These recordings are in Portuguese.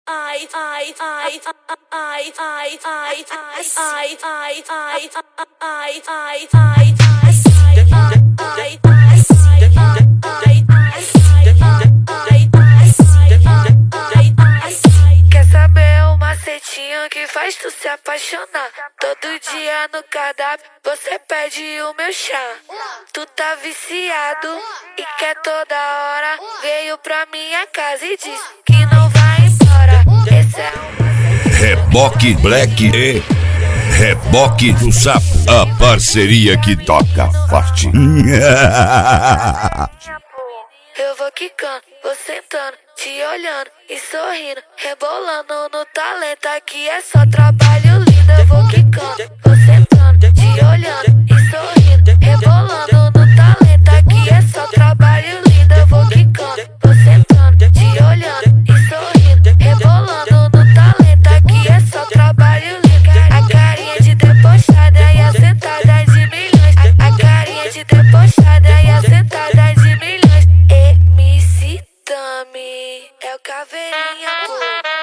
Quer saber o macetinho que faz tu se apaixonar? Todo dia no cardápio você pede o meu chá. Tu tá viciado e quer toda hora. Veio pra minha casa e diz que não vai embora. Esse é o Reboque Black e Reboque do Sapo, a parceria que toca forte. Eu vou quicando, vou sentando, te olhando e sorrindo, rebolando no talento. Aqui é só trabalho lindo. Eu vou quicando, vou sentando, te olhando e sorrindo, rebolando no talento. Aqui é só trabalho lindo. Eu vou quicando, vou sentando, te olhando e sorrindo, rebolando no talento. Aqui é só trabalho lindo. A carinha de debochada e a sentada de milhões. A carinha de debochada e a sentada de milhões. MC Tami é o Caveirinha, pô.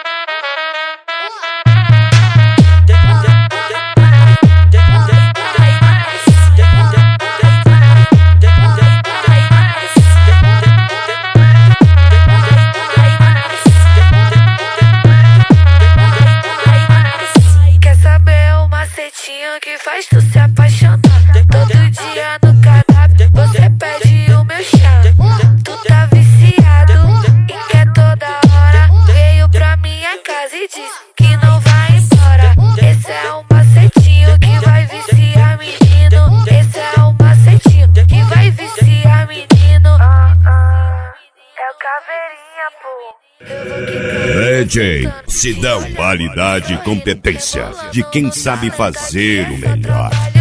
Quer saber o macetinho que faz tu se apaixonar? Todo dia no cardápio você pede o meu chá. Tu tá viciado e quer toda hora. Veio pra minha casa e diz que não vai embora. Esse é o macetinho que vai viciar menino. Esse é o macetinho que vai viciar menino. É o Caveirinha, pô. DJ, se dá qualidade e competência de quem sabe fazer o melhor.